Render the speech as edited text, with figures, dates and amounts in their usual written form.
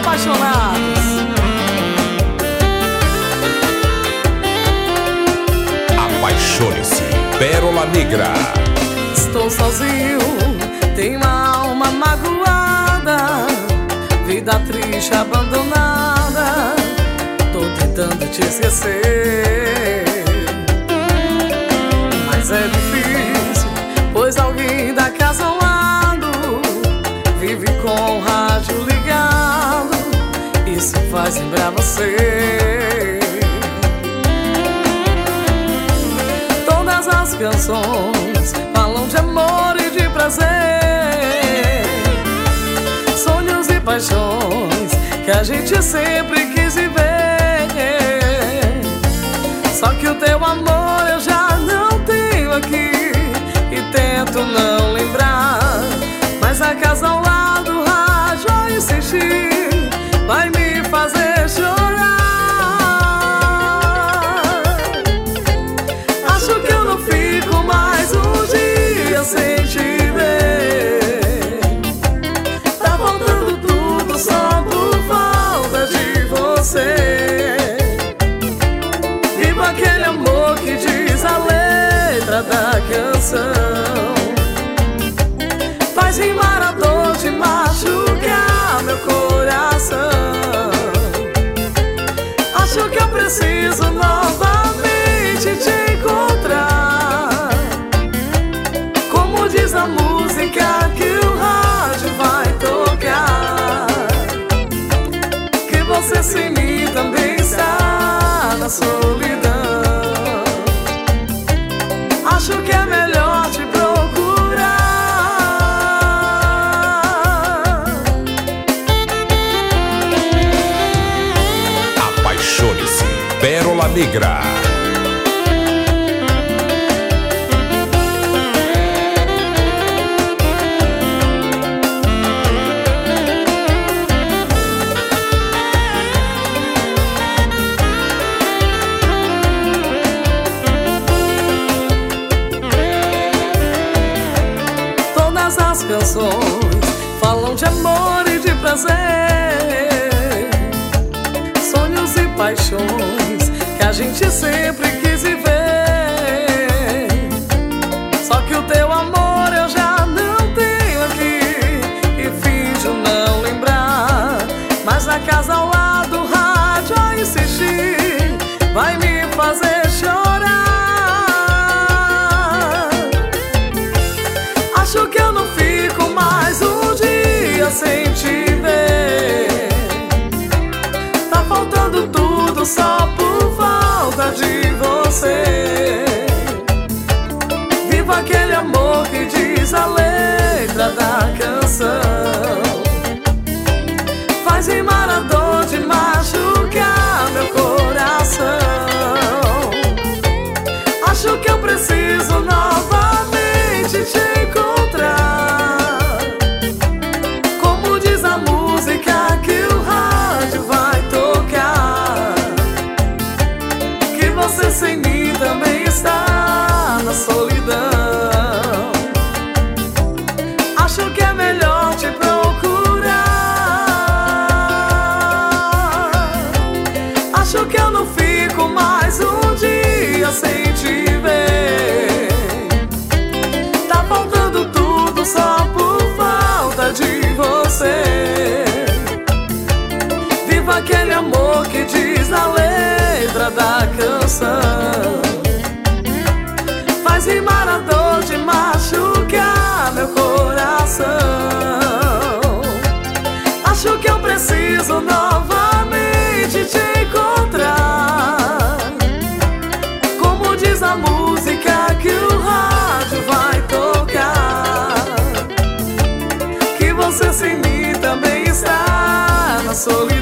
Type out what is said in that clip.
apaixonados. Apaixone-se, Pérola Negra. Estou sozinho, tenho uma alma magoada, vida triste, abandonada. Tô tentando te esquecer, mas é difícil, pois alguém da casa ao lado vive com o rádio ligado. Isso faz lembrar você. Todas as canções falam de amor e de prazer, sonhos e paixões que a gente sempre quis viver. Só que o teu amor eu já não tenho aqui e tento não lembrar, mas a casa ao lado, o rádio a insistir, vai me fazer chorar. Acho que eu não fico mais um dia sem te ver. Tá faltando tudo só por falta de você. Viva aquele amor que diz a letra da canção, faz rimar a dor de machucar meu coração. Acho que eu preciso novamente te encontrar, como diz a música que o rádio vai tocar, que você sem mim também está na solidão. Acho que é melhor te procurar. Apaixone-se, Pérola Negra. Todas as canções falam de amor e de prazer, sonhos e paixões que a gente sempre quis viver. Só que o teu amor eu já não tenho aqui e finjo não lembrar, mas a casa ao lado, o rádio a insistir, vai me fazer chorar. Acho que eu não fico mais um dia sem te ver. Tá faltando tudo só por falta de você. Viva aquele amor que diz a letra da canção, faz rimar a dor de machucar meu coração. Acho que eu preciso novamente te encontrar, como diz a música que o rádio vai tocar, que você sem mim também está na solidão. Acho que é melhor te procurar. Acho que eu não fico mais um dia sem te ver. Tá faltando tudo só por falta de você. Viva aquele amor que diz a letra da canção, faz rimar a dor de machucar meu coração. Acho que eu preciso novamente te encontrar, como diz a música que o rádio vai tocar, que você sem mim também está na solidão.